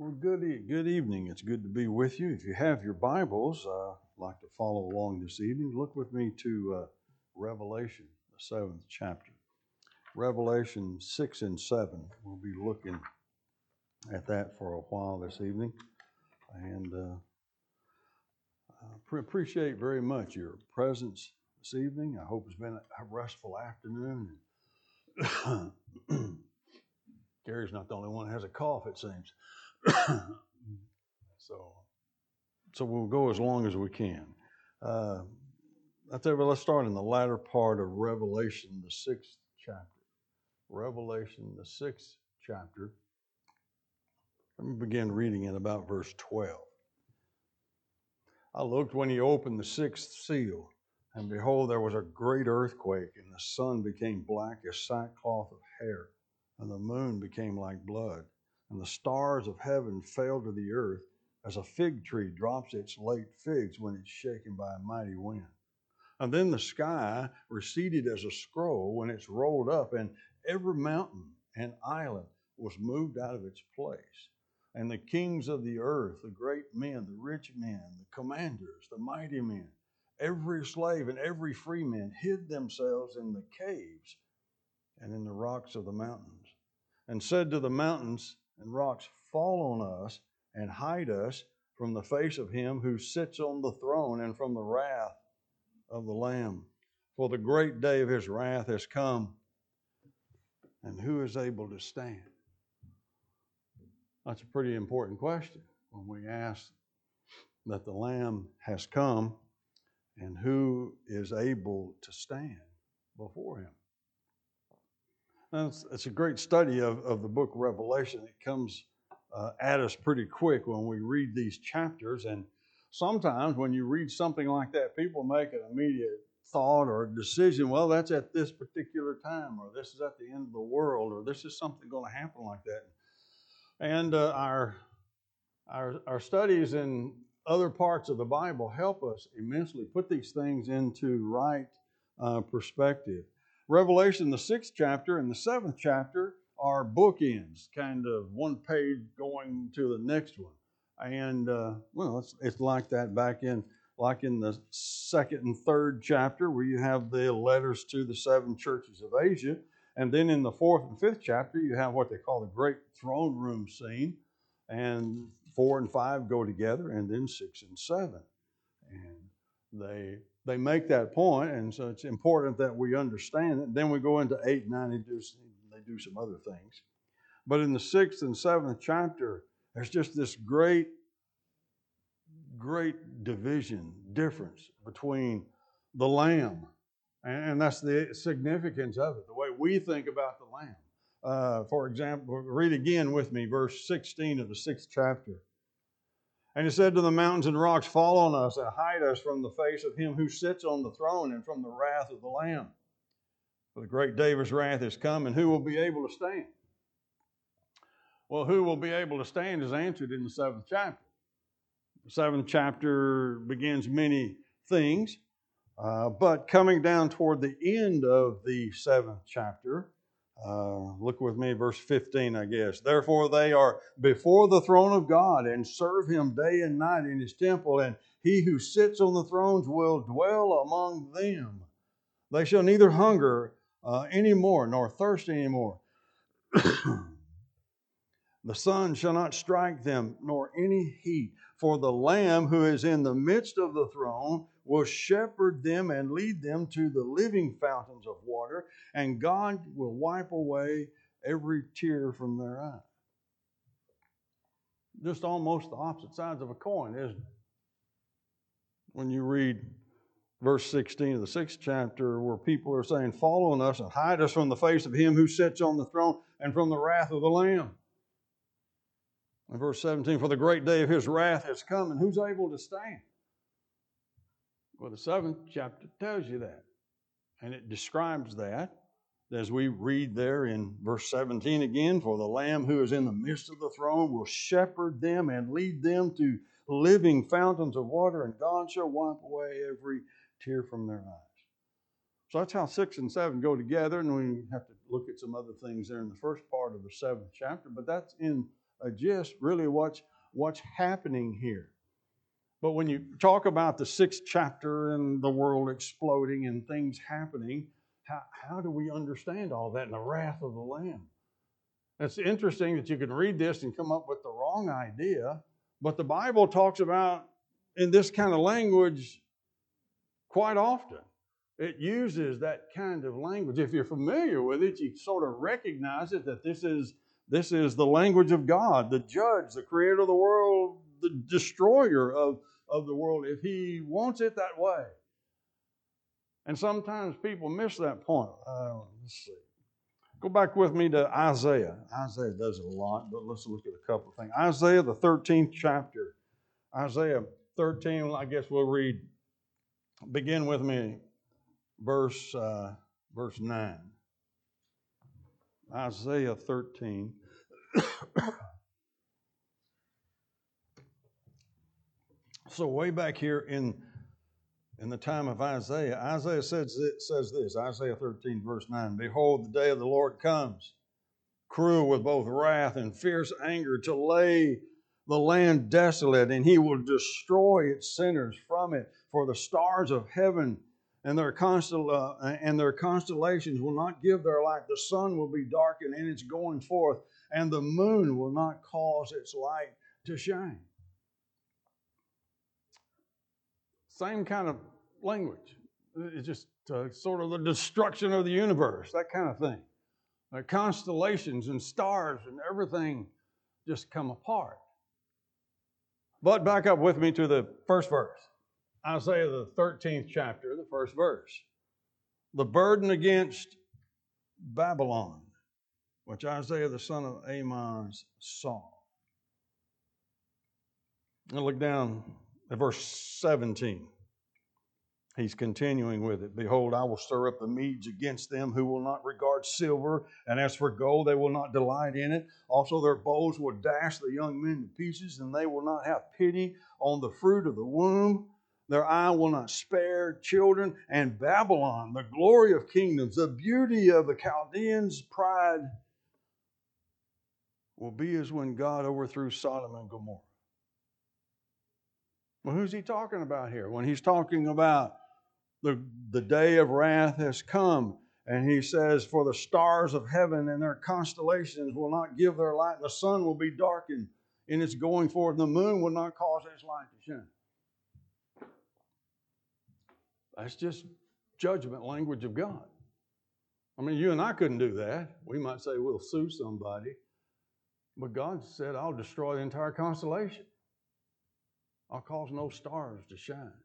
Well, good evening. It's good to be with you. If you have your Bibles, I'd like to follow along this evening. Look with me to Revelation, the seventh chapter. Revelation 6 and 7. We'll be looking at that for a while this evening. And appreciate very much your presence this evening. I hope it's been a restful afternoon. Gary's not the only one that has a cough, it seems. So we'll go as long as we can. Let's start in the latter part of Revelation, the sixth chapter. Revelation, the sixth chapter. Let me begin reading in about verse 12. I looked when he opened the sixth seal, and behold, there was a great earthquake, and the sun became black as sackcloth of hair, and the moon became like blood, and the stars of heaven fell to the earth, as a fig tree drops its late figs when it's shaken by a mighty wind. And then the sky receded as a scroll when it's rolled up, and every mountain and island was moved out of its place. And the kings of the earth, the great men, the rich men, the commanders, the mighty men, every slave and every free man hid themselves in the caves and in the rocks of the mountains, and said to the mountains and rocks, fall on us and hide us from the face of him who sits on the throne and from the wrath of the Lamb. For the great day of his wrath has come, and who is able to stand? That's a pretty important question when we ask that the Lamb has come and who is able to stand before him. It's a great study of the book of Revelation. It comes at us pretty quick when we read these chapters, and sometimes when you read something like that, people make an immediate thought or decision, well, that's at this particular time, or this is at the end of the world, or this is something going to happen like that. And our studies in other parts of the Bible help us immensely put these things into right perspective. Revelation, the sixth chapter and the seventh chapter are bookends, kind of one page going to the next one. And, it's like that back in the second and third chapter where you have the letters to the seven churches of Asia. And then in the fourth and fifth chapter, you have what they call the great throne room scene. And 4 and 5 go together, and then 6 and 7. And they make that point, and so it's important that we understand it. Then we go into 8 and 9, they do some other things. But in the 6th and 7th chapter, there's just this great division, difference between the Lamb. And that's the significance of it, the way we think about the Lamb. For example, read again with me, verse 16 of the 6th chapter. And he said to the mountains and rocks, fall on us and hide us from the face of him who sits on the throne and from the wrath of the Lamb. For the great day of his wrath is come, and who will be able to stand? Well, who will be able to stand is answered in the 7th chapter. The 7th chapter begins many things, but coming down toward the end of the 7th chapter, look with me, verse 15, I guess. Therefore they are before the throne of God and serve him day and night in his temple, and he who sits on the thrones will dwell among them. They shall neither hunger any more nor thirst any more. The sun shall not strike them, nor any heat. For the Lamb who is in the midst of the throne will shepherd them and lead them to the living fountains of water, and God will wipe away every tear from their eye. Just almost the opposite sides of a coin, isn't it? When you read verse 16 of the 6th chapter, where people are saying, fall on us and hide us from the face of him who sits on the throne and from the wrath of the Lamb. In verse 17, for the great day of his wrath has come, and who's able to stand? Well, the 7th chapter tells you that. And it describes that as we read there in verse 17 again, for the Lamb who is in the midst of the throne will shepherd them and lead them to living fountains of water, and God shall wipe away every tear from their eyes. So that's how 6 and 7 go together, and we have to look at some other things there in the first part of the 7th chapter, but that's in gist, really what's happening here. But when you talk about the 6th chapter and the world exploding and things happening, how do we understand all that in the wrath of the Lamb? It's interesting that you can read this and come up with the wrong idea, but the Bible talks about in this kind of language quite often. It uses that kind of language. If you're familiar with it, you sort of recognize it, that this is the language of God, the judge, the creator of the world, the destroyer of the world, if he wants it that way. And sometimes people miss that point. Let's see. Go back with me to Isaiah. Isaiah does it a lot, but let's look at a couple of things. Isaiah, the 13th chapter. Isaiah 13, I guess we'll read. Begin with me, verse 9. Isaiah 13. So way back here in the time of Isaiah, Isaiah says this, Isaiah 13, verse 9, "Behold, the day of the Lord comes, cruel with both wrath and fierce anger, to lay the land desolate, and he will destroy its sinners from it. For the stars of heaven and their constellations will not give their light. The sun will be darkened in its going forth, and the moon will not cause its light to shine." Same kind of language. It's just sort of the destruction of the universe, that kind of thing. The constellations and stars and everything just come apart. But back up with me to the first verse. Isaiah, the 13th chapter, the first verse. "The burden against Babylon, which Isaiah the son of Amoz saw." And look down at verse 17. He's continuing with it. "Behold, I will stir up the Medes against them, who will not regard silver, and as for gold, they will not delight in it. Also their bows will dash the young men to pieces, and they will not have pity on the fruit of the womb. Their eye will not spare children. And Babylon, the glory of kingdoms, the beauty of the Chaldeans' pride, will be as when God overthrew Sodom and Gomorrah." Well, who's he talking about here? When he's talking about the day of wrath has come, and he says, "For the stars of heaven and their constellations will not give their light, and the sun will be darkened in its going forth, and the moon will not cause its light to shine." That's just judgment language of God. I mean, you and I couldn't do that. We might say we'll sue somebody, but God said, "I'll destroy the entire constellation. I'll cause no stars to shine."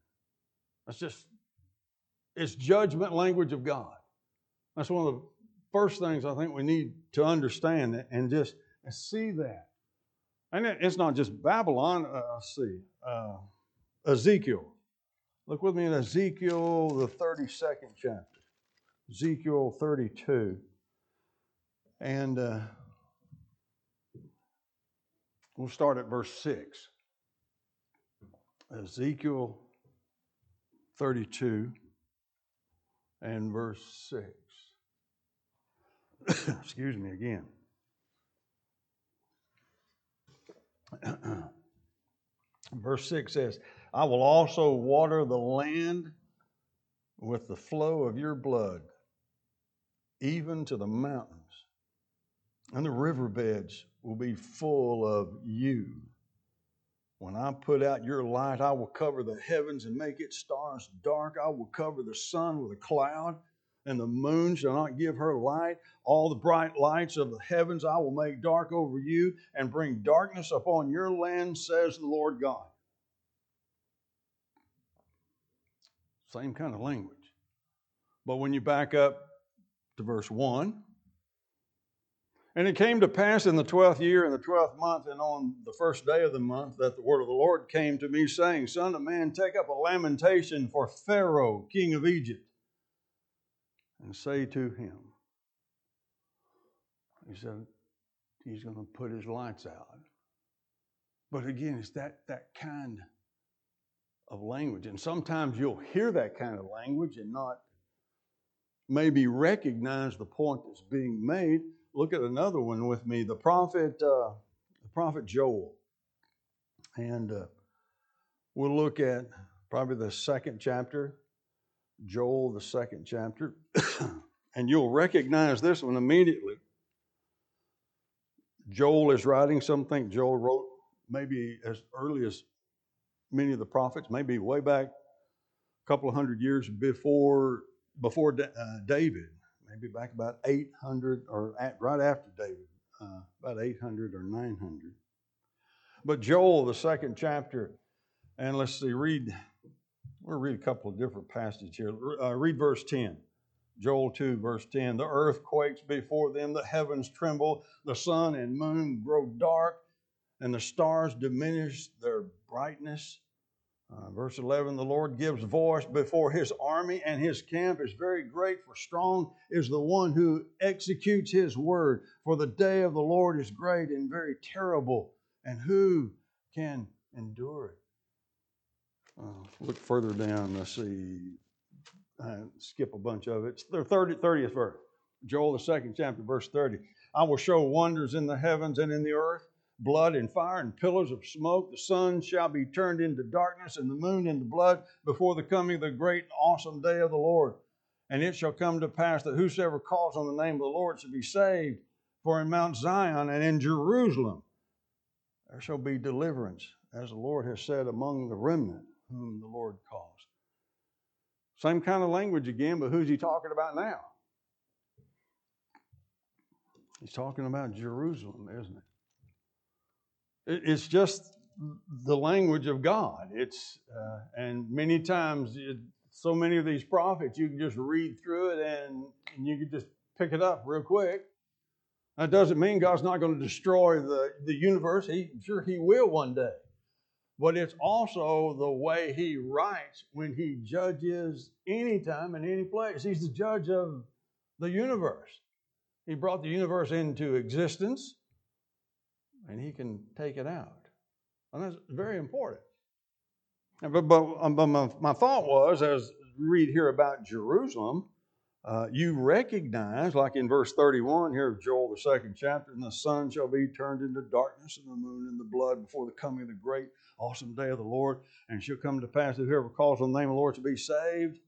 It's judgment language of God. That's one of the first things I think we need to understand and just see that. And it's not just Babylon. Let's see. Ezekiel. Look with me in Ezekiel, the 32nd chapter. Ezekiel 32. And we'll start at verse 6. Ezekiel 32 and verse 6. Excuse me again. Verse 6 says, "I will also water the land with the flow of your blood, even to the mountains, and the riverbeds will be full of you. When I put out your light, I will cover the heavens and make its stars dark. I will cover the sun with a cloud, and the moon shall not give her light. All the bright lights of the heavens I will make dark over you, and bring darkness upon your land, says the Lord God." Same kind of language. But when you back up to verse 1, "And it came to pass in the 12th year, in the 12th month, and on the first day of the month, that the word of the Lord came to me, saying, Son of man, take up a lamentation for Pharaoh, king of Egypt, and say to him," he said, he's going to put his lights out. But again, it's that kind of language. And sometimes you'll hear that kind of language and not maybe recognize the point that's being made. Look at another one with me. The prophet the prophet Joel. And we'll look at probably the second chapter, Joel, the second chapter. And you'll recognize this one immediately. Joel is writing something Joel wrote maybe as early as many of the prophets, maybe way back a couple of hundred years before David, maybe back about 800 or right after David, about 800 or 900. But Joel, the second chapter, and let's see, we'll read a couple of different passages here. Read verse 10. Joel 2, verse 10. The earth quakes before them, the heavens tremble, the sun and moon grow dark, and the stars diminish their brightness. Verse 11, the Lord gives voice before his army, and his camp is very great, for strong is the one who executes his word. For the day of the Lord is great and very terrible, and who can endure it? Look further down, let's see. Skip a bunch of it. It's the 30th verse. Joel, the second chapter, verse 30. I will show wonders in the heavens and in the earth, blood and fire and pillars of smoke. The sun shall be turned into darkness and the moon into blood before the coming of the great and awesome day of the Lord. And it shall come to pass that whosoever calls on the name of the Lord shall be saved. For in Mount Zion and in Jerusalem there shall be deliverance, as the Lord has said, among the remnant whom the Lord calls. Same kind of language again, but who's he talking about now? He's talking about Jerusalem, isn't it? It's just the language of God. And many times, so many of these prophets, you can just read through it and you can just pick it up real quick. That doesn't mean God's not going to destroy the universe. Sure, he will one day. But it's also the way he writes when he judges any time and any place. He's the judge of the universe. He brought the universe into existence, and he can take it out. And that's very important. But my thought was, as we read here about Jerusalem, you recognize, like in verse 31 here of Joel, the second chapter, and the sun shall be turned into darkness and the moon into blood before the coming of the great awesome day of the Lord. And it shall come to pass that whoever calls on the name of the Lord shall be saved.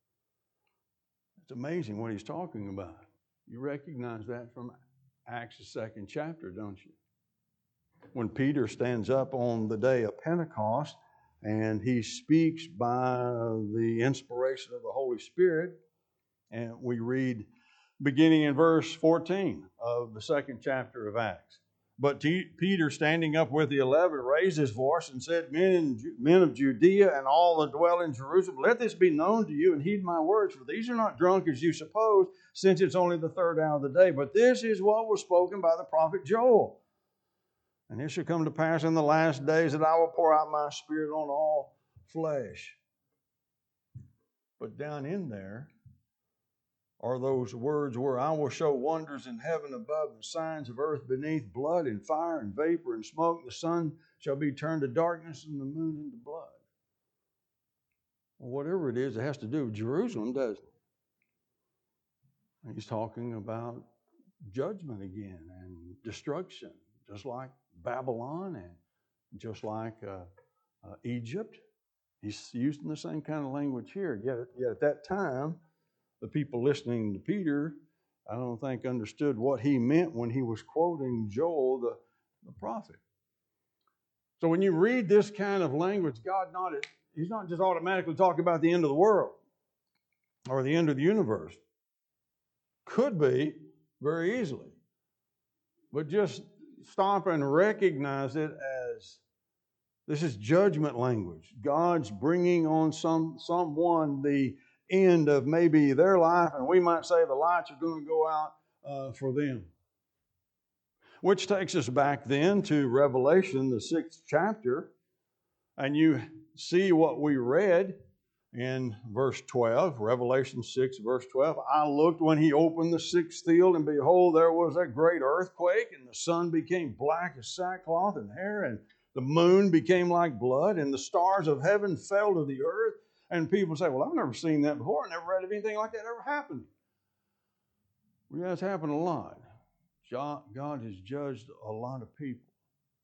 It's amazing what he's talking about. You recognize that from Acts, the second chapter, don't you? When Peter stands up on the day of Pentecost and he speaks by the inspiration of the Holy Spirit, and we read beginning in verse 14 of the second chapter of Acts. But Peter, standing up with the 11, raised his voice and said, Men of Judea and all that dwell in Jerusalem, let this be known to you and heed my words, for these are not drunk as you suppose, since it's only the third hour of the day. But this is what was spoken by the prophet Joel. And it shall come to pass in the last days that I will pour out my spirit on all flesh. But down in there are those words where I will show wonders in heaven above and signs of earth beneath, blood and fire and vapor and smoke. The sun shall be turned to darkness and the moon into blood. Well, whatever it is, it has to do with Jerusalem, doesn't it? And he's talking about judgment again and destruction, just like Babylon and just like Egypt. He's using the same kind of language here. Yet at that time, the people listening to Peter, I don't think understood what he meant when he was quoting Joel, the prophet. So when you read this kind of language, he's not just automatically talking about the end of the world or the end of the universe. Could be very easily. But just stop and recognize it as this is judgment language. God's bringing on someone the end of maybe their life, and we might say the lights are going to go out for them. Which takes us back then to Revelation, the 6th chapter, and you see what we read in verse 12, Revelation 6, verse 12. I looked when he opened the sixth seal, and behold, there was a great earthquake, and the sun became black as sackcloth and hair, and the moon became like blood, and the stars of heaven fell to the earth. And people say, well, I've never seen that before. I never read of anything like that ever happened. Well, that's happened a lot. God has judged a lot of people.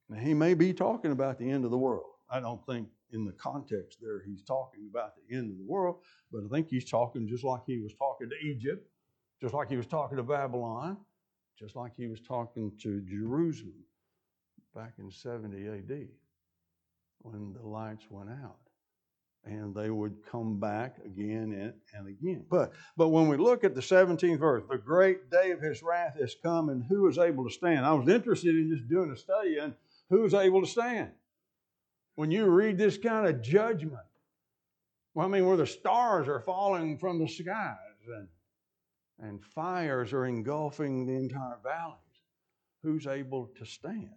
Now, he may be talking about the end of the world. I don't think in the context there he's talking about the end of the world, but I think he's talking just like he was talking to Egypt, just like he was talking to Babylon, just like he was talking to Jerusalem back in 70 AD when the lights went out. And they would come back again and again. But when we look at the 17th verse, the great day of his wrath has come, and who is able to stand? I was interested in just doing a study on who's able to stand. When you read this kind of judgment, well, I mean, where the stars are falling from the skies and fires are engulfing the entire valleys, who's able to stand?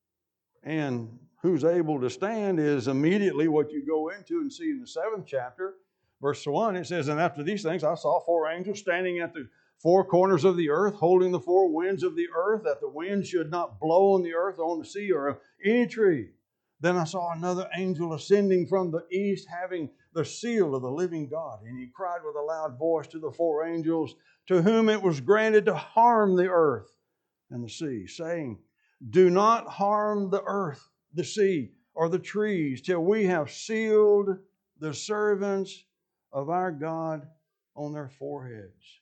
And who's able to stand is immediately what you go into and see in the 7th chapter. Verse 1, it says, and after these things I saw 4 angels standing at the 4 corners of the earth, holding the 4 winds of the earth, that the wind should not blow on the earth or on the sea or on any tree. Then I saw another angel ascending from the east, having the seal of the living God. And he cried with a loud voice to the 4 angels, to whom it was granted to harm the earth and the sea, saying, do not harm the earth, the sea, or the trees, till we have sealed the servants of our God on their foreheads.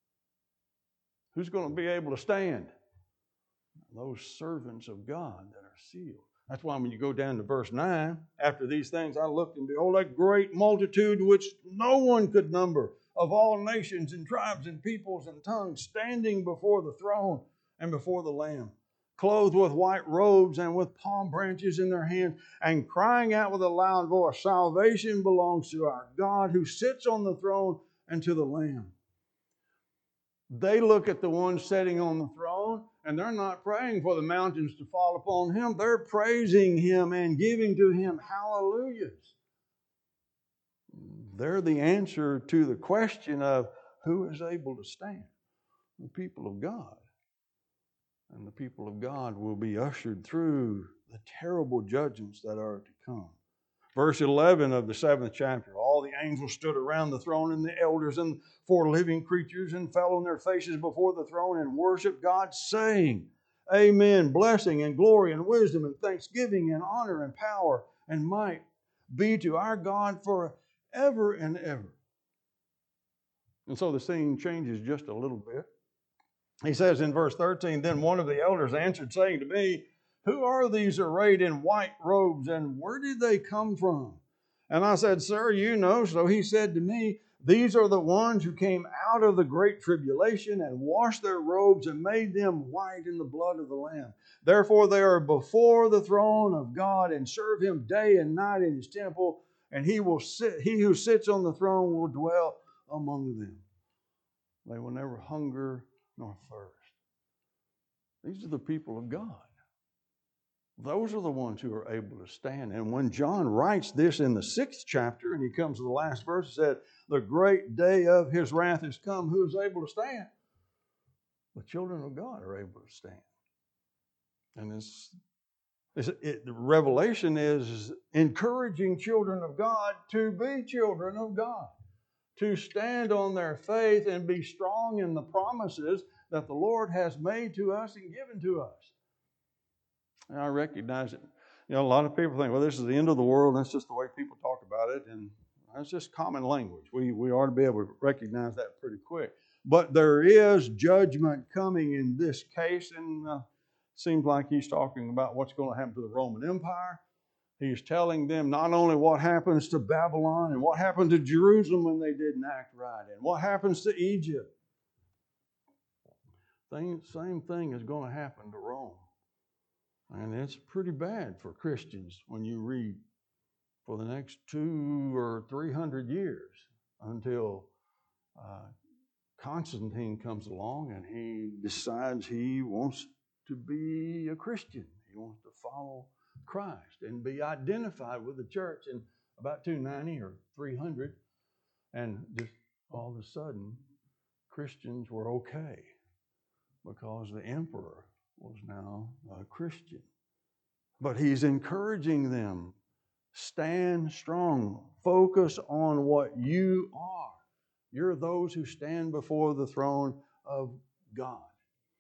Who's going to be able to stand? Those servants of God that are sealed. That's why when you go down to verse 9, after these things I looked, and behold, a great multitude which no one could number, of all nations and tribes and peoples and tongues, standing before the throne and before the Lamb, clothed with white robes and with palm branches in their hands, and crying out with a loud voice, salvation belongs to our God who sits on the throne and to the Lamb. They look at the one sitting on the throne, and they're not praying for the mountains to fall upon him. They're praising him and giving to him hallelujahs. They're the answer to the question of who is able to stand? The people of God. And the people of God will be ushered through the terrible judgments that are to come. Verse 11 of the 7th chapter, all the angels stood around the throne and the elders and 4 living creatures and fell on their faces before the throne and worshiped God, saying, Amen, blessing and glory and wisdom and thanksgiving and honor and power and might be to our God forever and ever. And so the scene changes just a little bit. He says in verse 13, then one of the elders answered, saying to me, who are these arrayed in white robes, and where did they come from? And I said, sir, you know. So he said to me, these are the ones who came out of the great tribulation and washed their robes and made them white in the blood of the Lamb. Therefore they are before the throne of God and serve him day and night in his temple, and he who sits on the throne will dwell among them. They will never hunger nor thirst. These are the people of God. Those are the ones who are able to stand. And when John writes this in the 6th chapter, and he comes to the last verse, he said, the great day of his wrath has come. Who is able to stand? The children of God are able to stand. And the Revelation is encouraging children of God to be children of God, to stand on their faith and be strong in the promises that the Lord has made to us and given to us. And I recognize it. You know, a lot of people think, well, this is the end of the world. That's just the way people talk about it. And that's just common language. We ought to be able to recognize that pretty quick. But there is judgment coming in this case. And it seems like he's talking about what's going to happen to the Roman Empire. He's telling them not only what happens to Babylon and what happened to Jerusalem when they didn't act right, and what happens to Egypt. Same thing is going to happen to Rome. And it's pretty bad for Christians when you read for the next 200 or 300 years until Constantine comes along and he decides he wants to be a Christian. He wants to follow Christ and be identified with the church in about 290 or 300. And just all of a sudden, Christians were okay because the emperor was now a Christian. But he's encouraging them, stand strong, focus on what you are. You're those who stand before the throne of God.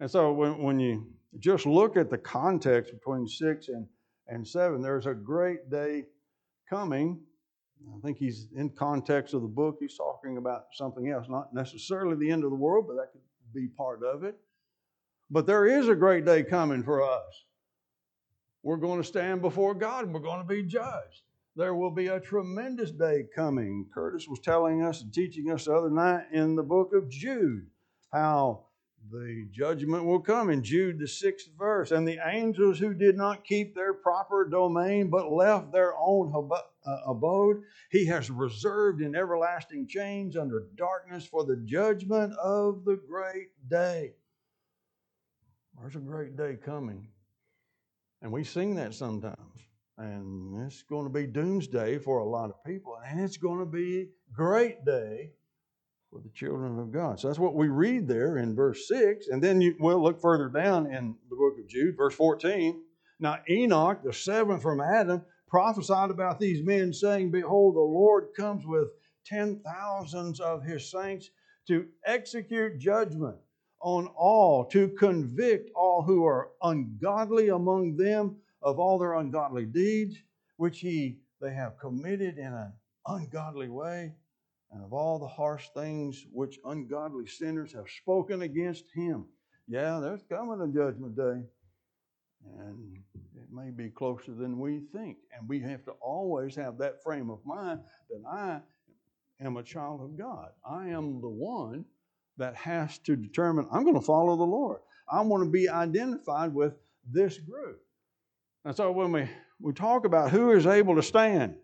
And so when you just look at the context between 6 and 7, there's a great day coming. I think he's in context of the book. He's talking about something else, not necessarily the end of the world, but that could be part of it. But there is a great day coming for us. We're going to stand before God and we're going to be judged. There will be a tremendous day coming. Curtis was telling us and teaching us the other night in the book of Jude how the judgment will come in Jude, the 6th verse. And the angels who did not keep their proper domain but left their own abode, he has reserved in everlasting chains under darkness for the judgment of the great day. There's a great day coming. And we sing that sometimes. And it's going to be doomsday for a lot of people. And it's going to be a great day for the children of God. So that's what we read there in verse 6. And then we'll look further down in the book of Jude, verse 14. Now Enoch, the seventh from Adam, prophesied about these men, saying, Behold, the Lord comes with 10,000s of his saints to execute judgment on all, to convict all who are ungodly among them of all their ungodly deeds, which they have committed in an ungodly way, and of all the harsh things which ungodly sinners have spoken against him. Yeah, there's coming a judgment day, and it may be closer than we think. And we have to always have that frame of mind that I am a child of God. I am the one that has to determine, I'm going to follow the Lord. I want to be identified with this group. And so when we talk about who is able to stand,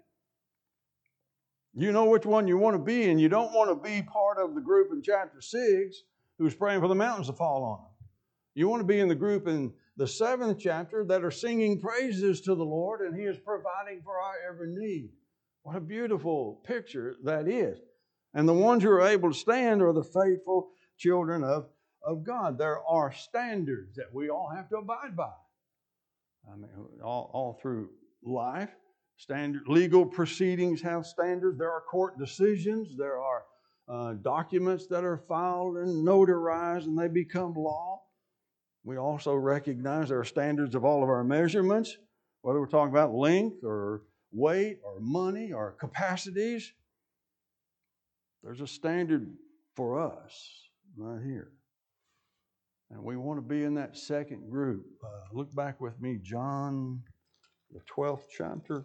you know which one you want to be, and you don't want to be part of the group in chapter 6 who's praying for the mountains to fall on them. You want to be in the group in the 7th chapter that are singing praises to the Lord, and he is providing for our every need. What a beautiful picture that is. And the ones who are able to stand are the faithful children of God. There are standards that we all have to abide by. I mean, all through life, legal proceedings have standards. There are court decisions. There are documents that are filed and notarized, and they become law. We also recognize there are standards of all of our measurements, whether we're talking about length or weight or money or capacities. There's a standard for us right here. And we want to be in that second group. Look back with me, John, the 12th chapter.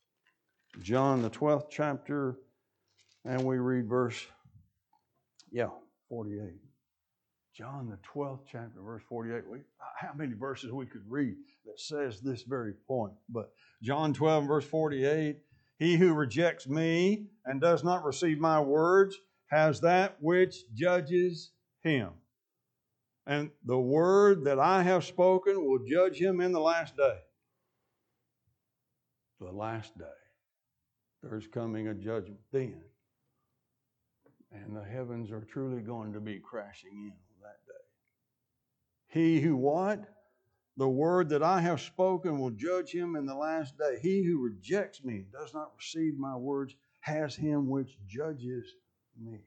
John, the 12th chapter, and we read verse, 48. John, the 12th chapter, verse 48. How many verses we could read that says this very point? But John 12, verse 48, he who rejects me and does not receive my words has that which judges him. And the word that I have spoken will judge him in the last day. The last day. There's coming a judgment then. And the heavens are truly going to be crashing in on that day. He who what? The word that I have spoken will judge him in the last day. He who rejects me and does not receive my words has him which judges me.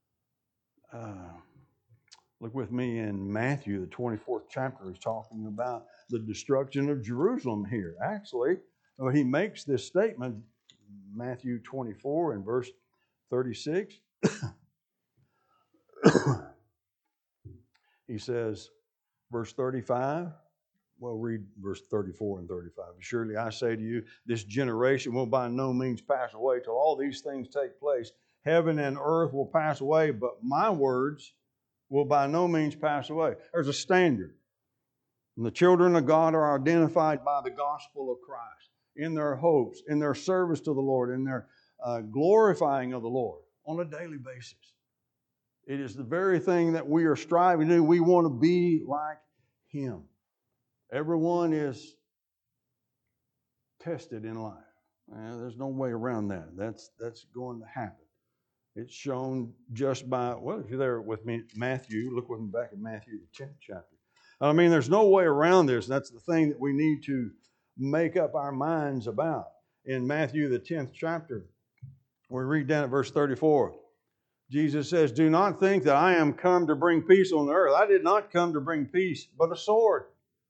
Look with me in Matthew, the 24th chapter. He's talking about the destruction of Jerusalem here. Actually, he makes this statement, Matthew 24 and verse 36. He says, verse 35, we'll read verse 34 and 35. Surely I say to you, this generation will by no means pass away till all these things take place. Heaven and earth will pass away, but my words will by no means pass away. There's a standard. And the children of God are identified by the gospel of Christ in their hopes, in their service to the Lord, in their glorifying of the Lord on a daily basis. It is the very thing that we are striving to do. We want to be like him. Everyone is tested in life. There's no way around that. That's going to happen. It's shown just by, well, if you're there with me, Matthew, look with me back at Matthew, the 10th chapter. I mean, there's no way around this. That's the thing that we need to make up our minds about. In Matthew, the 10th chapter, we read down at verse 34. Jesus says, do not think that I am come to bring peace on the earth. I did not come to bring peace, but a sword.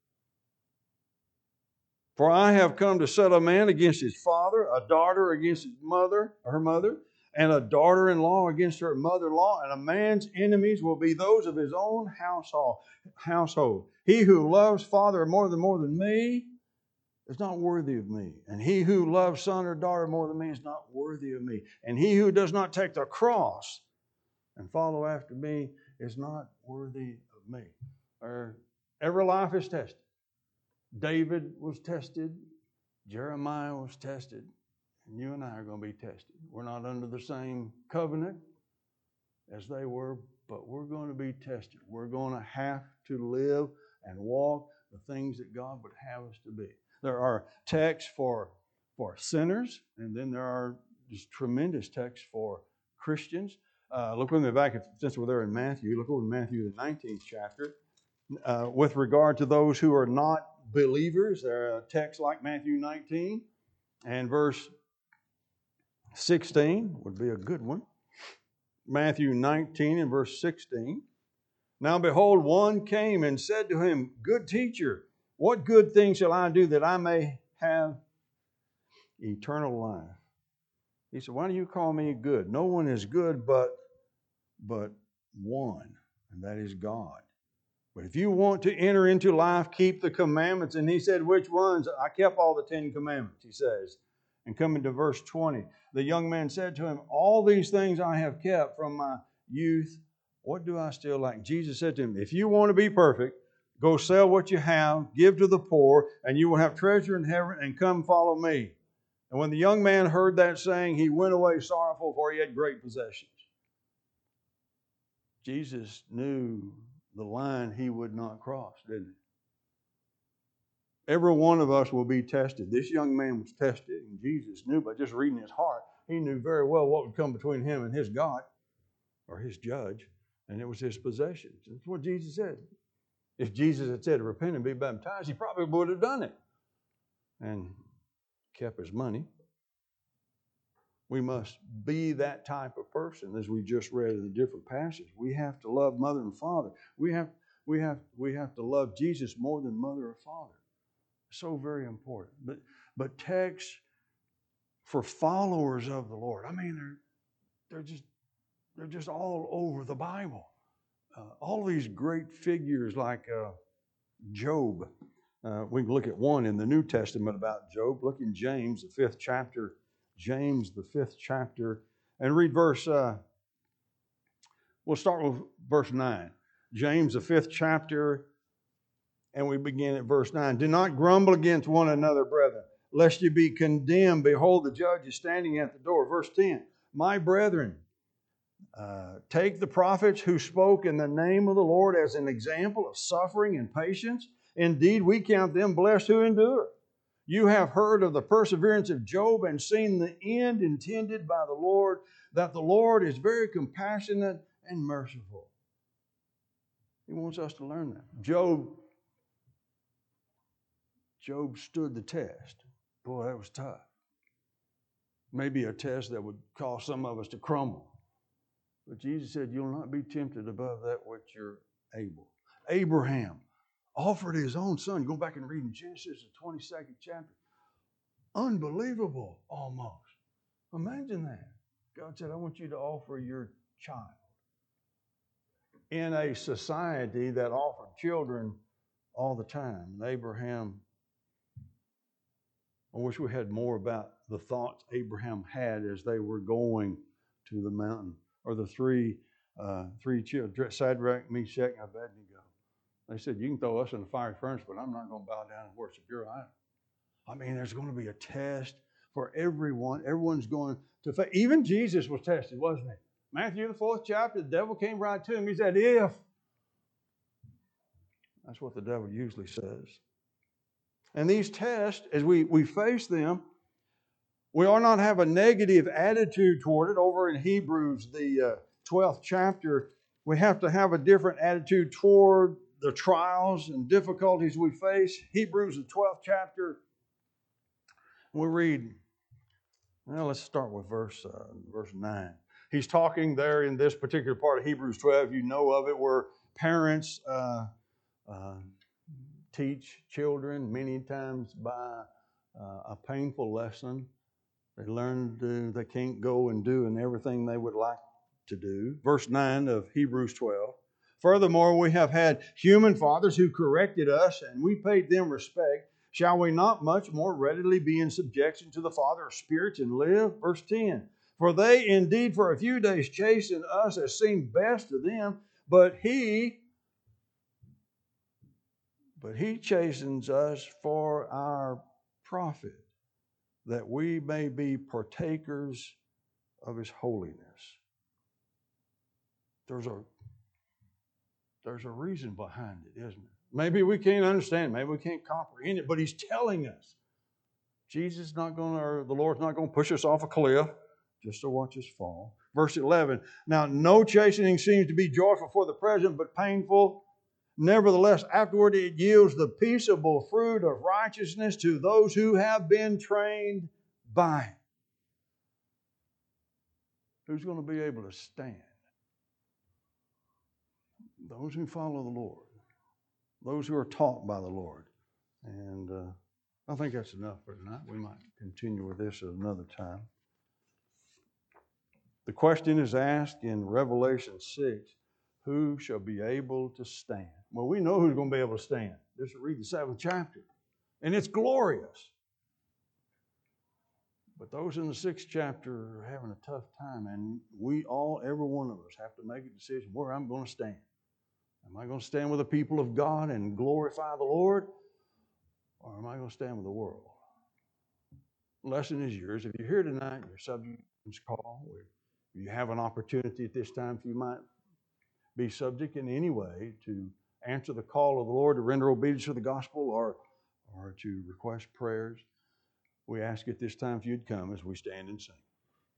For I have come to set a man against his father, a daughter against her mother, and a daughter-in-law against her mother-in-law, and a man's enemies will be those of his own household. He who loves father more than me is not worthy of me. And he who loves son or daughter more than me is not worthy of me. And he who does not take the cross and follow after me is not worthy of me. Every life is tested. David was tested. Jeremiah was tested. And you and I are going to be tested. We're not under the same covenant as they were, but we're going to be tested. We're going to have to live and walk the things that God would have us to be. There are texts for sinners, and then there are just tremendous texts for Christians. Look with me back, since we're there in Matthew, look over in Matthew, the 19th chapter. With regard to those who are not believers, there are texts like Matthew 19 and verse 16 would be a good one. Matthew 19 and verse 16. Now behold, one came and said to him, Good teacher, what good thing shall I do that I may have eternal life? He said, why do you call me good? No one is good but one, and that is God. But if you want to enter into life, keep the commandments. And he said, which ones? I kept all the 10 commandments, he says. And coming to verse 20, the young man said to him, all these things I have kept from my youth. What do I still lack? Jesus said to him, if you want to be perfect, go sell what you have, give to the poor, and you will have treasure in heaven, and come follow me. And when the young man heard that saying, he went away sorrowful, for he had great possessions. Jesus knew the line he would not cross, didn't he? Every one of us will be tested. This young man was tested, and Jesus knew by just reading his heart, he knew very well what would come between him and his God, or his judge, and it was his possessions. That's what Jesus said. If Jesus had said, repent and be baptized, he probably would have done it and kept his money. We must be that type of person, as we just read in the different passages. We have to love mother and father. We have to love Jesus more than mother or father. So very important. But texts for followers of the Lord, I mean, they're just all over the Bible. All these great figures like Job. We can look at one in the New Testament about Job. Look in James, the 5th chapter. James, the 5th chapter. And read verse, we'll start with verse 9. James, the 5th chapter, and we begin at verse 9. Do not grumble against one another, brethren, lest you be condemned. Behold, the judge is standing at the door. Verse 10. My brethren, take the prophets who spoke in the name of the Lord as an example of suffering and patience. Indeed, we count them blessed who endure. You have heard of the perseverance of Job and seen the end intended by the Lord, that the Lord is very compassionate and merciful. He wants us to learn that. Job stood the test. Boy, that was tough. Maybe a test that would cause some of us to crumble. But Jesus said, you'll not be tempted above that which you're able. Abraham offered his own son. Go back and read in Genesis, the 22nd chapter. Unbelievable, almost. Imagine that. God said, I want you to offer your child. In a society that offered children all the time. And Abraham, I wish we had more about the thoughts Abraham had as they were going to the mountain. Or the three children, Shadrach, Meshach, and Abednego. They said, you can throw us in the fiery furnace, but I'm not going to bow down and worship your idol. I mean, there's going to be a test for everyone. Everyone's going to face. Even Jesus was tested, wasn't he? Matthew, the 4th chapter, the devil came right to him. He said, if. That's what the devil usually says. And these tests, as we face them, we ought not have a negative attitude toward it. Over in Hebrews, the 12th chapter, we have to have a different attitude toward the trials and difficulties we face. Hebrews, the 12th chapter, we read, well, let's start with verse 9. he's talking there in this particular part of Hebrews 12. You know of it, where parents teach children many times by a painful lesson. They learn they can't go and do and everything they would like to do. Verse 9 of Hebrews 12. Furthermore, we have had human fathers who corrected us, and we paid them respect. Shall we not much more readily be in subjection to the Father of spirits and live? Verse 10. For they indeed for a few days chastened us as seemed best to them, but He chastens us for our profit, that we may be partakers of His holiness. There's a reason behind it, isn't it? Maybe we can't understand, maybe we can't comprehend it, but He's telling us. Jesus not going to, or the Lord's not going to push us off a cliff just to watch us fall. Verse 11, now no chastening seems to be joyful for the present, but painful. Nevertheless, afterward it yields the peaceable fruit of righteousness to those who have been trained by it. Who's going to be able to stand? Those who follow the Lord. Those who are taught by the Lord. And I think that's enough for tonight. We might continue with this at another time. The question is asked in Revelation 6, who shall be able to stand? Well, we know who's going to be able to stand. Just read the 7th chapter. And it's glorious. But those in the 6th chapter are having a tough time. And we all, every one of us, have to make a decision where I'm going to stand. Am I going to stand with the people of God and glorify the Lord? Or am I going to stand with the world? The lesson is yours. If you're here tonight, your subject's call. If you have an opportunity at this time, if you might be subject in any way to answer the call of the Lord, to render obedience to the gospel, or to request prayers, we ask at this time if you'd come as we stand and sing.